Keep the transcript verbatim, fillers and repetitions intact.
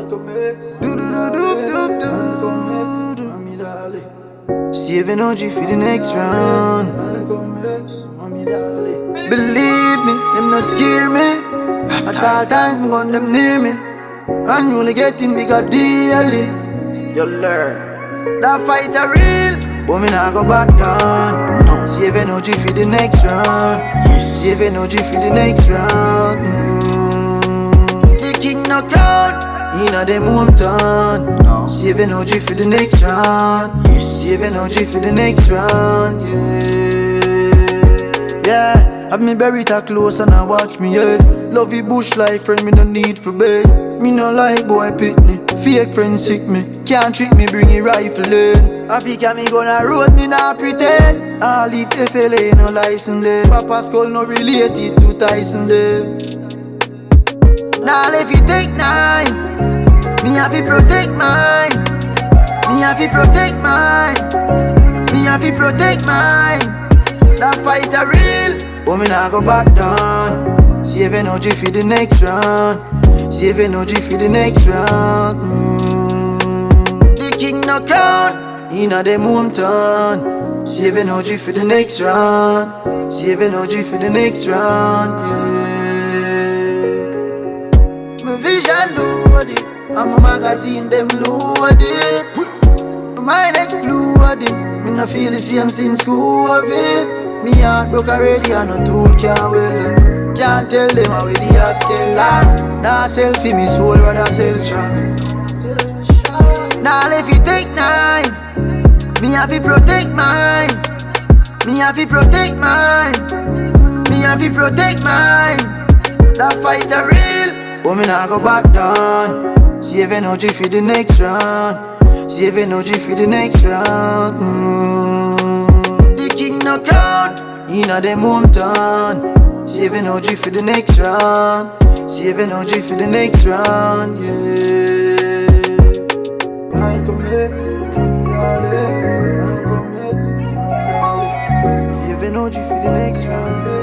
Do do do do do do. Save energy for the next round. Believe me, them not scare me. At all times, me gun them near me. And you only getting bigger daily. You learn that fight a real, but me nah go back down. No. Save energy for the next round. Yes. Save energy for the next round. Mm. The king no crown inna them hometown. No. Save energy for the next round. Yes. Save energy for the next round. Yeah. Yeah. Have me buried her close and I watch me, yeah. Love you bush life, friend, me no need for bed. Me no like boy pitney, fake friends sick me. Can't trick me, bring a rifle in. Africa me gonna road, me not pretend. All if F L A no license there. Papa skull no related to Tyson there. Now if you take nine, me have to protect mine. Me have to protect mine. Me have to protect mine. That fight a real, but me nah go back down. Save energy for the next round. Save energy for the next round. Mm. The king no crown inna them hometown. Save energy for the next round. Save energy for the next round. Yeah. My vision loaded, and my magazine them loaded. My mind exploding. Me no feel the same since COVID. Me heart broke already and no tool can't well. Can't tell them how we the scale like. Nah selfie me soul rather sell strong. Now if you take nine, me have to protect mine. Me have to protect mine. Me have to protect mine. That fight a real, but me nah go back down. Save energy for the next round. Save energy for the next round. Mm. The king no crown inna them hometown. Save energy for the next round. Save energy for the next round. Yeah. I commit, mommy darling. I commit, mommy darling. Save energy for the next round.